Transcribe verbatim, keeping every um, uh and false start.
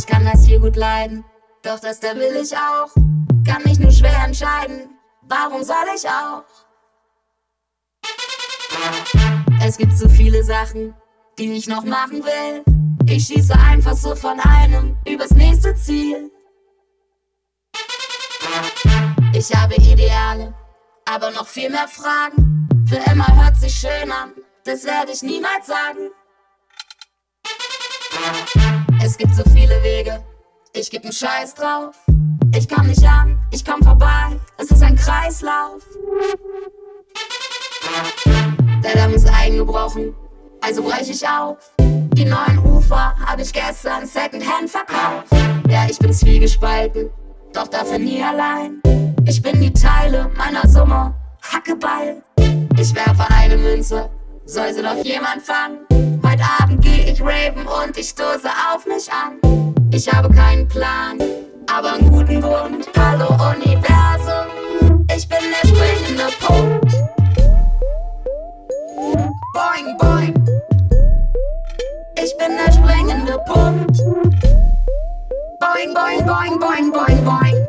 Ich kann das hier gut leiden, doch das da will ich auch. Kann mich nur schwer entscheiden, warum soll ich auch? Es gibt so viele Sachen, die ich noch machen will. Ich schieße einfach so von einem übers nächste Ziel. Ich habe Ideale, aber noch viel mehr Fragen. Für immer hört sich schön an, das werde ich niemals sagen. Es gibt so viele Wege, ich geb 'n Scheiß drauf. Ich komm nicht an, ich komm vorbei, es ist ein Kreislauf. Der Damm ist eingebrochen, also brech ich auf. Die neuen Ufer hab ich gestern Secondhand verkauft. Ja, ich bin zwiegespalten, doch dafür nie allein. Ich bin die Teile meiner Summe, Hackeball. Ich werfe eine Münze, soll sie doch jemand fangen. Heute Abend geh ich raven und ich stoße auf mich an. Ich habe keinen Plan, aber einen guten Grund. Hallo Universum, ich bin der springende Punkt. Boing, boing, ich bin der springende Punkt. Boing, boing, boing, boing, boing, boing.